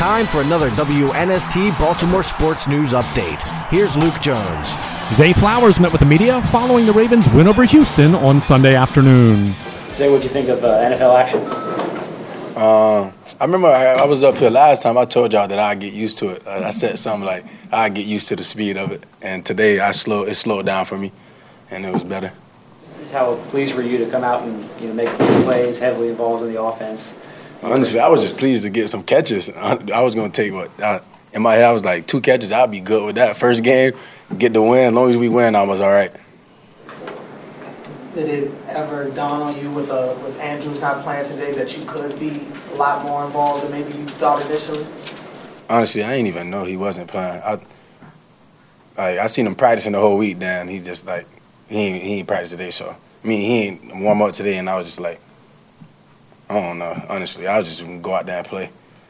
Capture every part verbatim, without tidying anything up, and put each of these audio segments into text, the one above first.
time for another W N S T Baltimore Sports News Update. Here's Luke Jones. Zay Flowers met with the media following the Ravens' win over Houston on Sunday afternoon. Zay, what do you think of uh, N F L action? Uh, I remember I, I was up here last time. I told y'all that I'd get used to it. I, I said something like I'd get used to the speed of it. And today I slow, it slowed down for me, and it was better. Just how pleased were you to come out and you know make plays, heavily involved in the offense? Honestly, I was just pleased to get some catches. I, I was going to take what I, in my head. I was like, two catches, I'll be good with that. First game, get the win. As long as we win, I was all right. Did it ever dawn on you with uh, with Andrews not playing today that you could be a lot more involved than maybe you thought initially? Honestly, I didn't even know he wasn't playing. I like I seen him practicing the whole week. Then he just like he ain't, he ain't practice today. So I mean he ain't warm up today, and I was just like, I don't know. Honestly, I was just gonna go out there and play.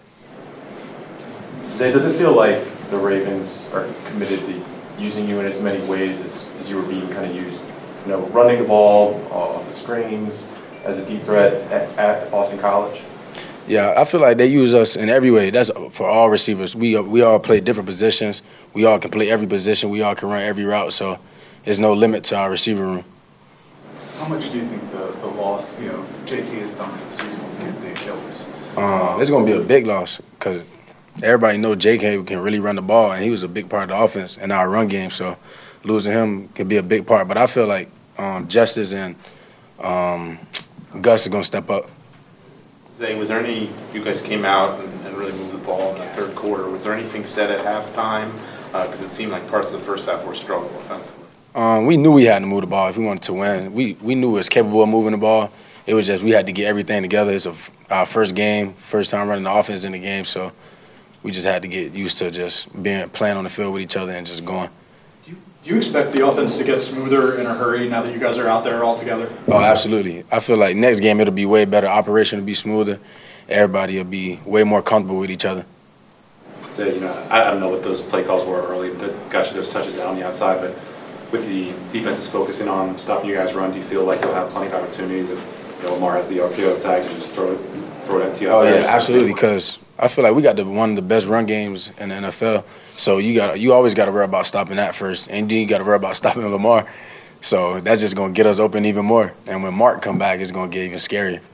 Zay, does it feel like the Ravens are committed to using you in as many ways as, as you were being kind of used? You know, running the ball off the screens as a deep threat at, at Boston College? Yeah, I feel like they use us in every way. That's for all receivers. We we all play different positions. We all can play every position. We all can run every route. So there's no limit to our receiver room. How much do you think the, the loss, you know, J K has done for the season with the Achilles? Um, it's going to be a big loss because everybody knows J K can really run the ball, and he was a big part of the offense in our run game. So losing him can be a big part. But I feel like um, Justice and um, Gus are going to step up. Zay, was there any, you guys came out and, and really moved the ball in the third quarter. Was there anything said at halftime? Because uh, it seemed like parts of the first half were struggle offensively. Um, we knew we had to move the ball if we wanted to win. We we knew we was capable of moving the ball. It was just we had to get everything together. It's a, our first game, first time running the offense in the game, so we just had to get used to just being playing on the field with each other and just going. Do you, do you expect the offense to get smoother in a hurry now that you guys are out there all together? Oh, absolutely. I feel like next game it'll be way better. Operation will be smoother. Everybody will be way more comfortable with each other. So, you know, I, I don't know what those play calls were early that got you those touches out on the outside, but with the defenses focusing on stopping you guys run, do you feel like you'll have plenty of opportunities if you know, Lamar has the R P O tag to just throw it, throw it to you? Oh, yeah, absolutely, because I feel like we got the, one of the best run games in the N F L, so you got you always got to worry about stopping that first, and then you got to worry about stopping Lamar. So that's just going to get us open even more, and when Mark come back, it's going to get even scarier.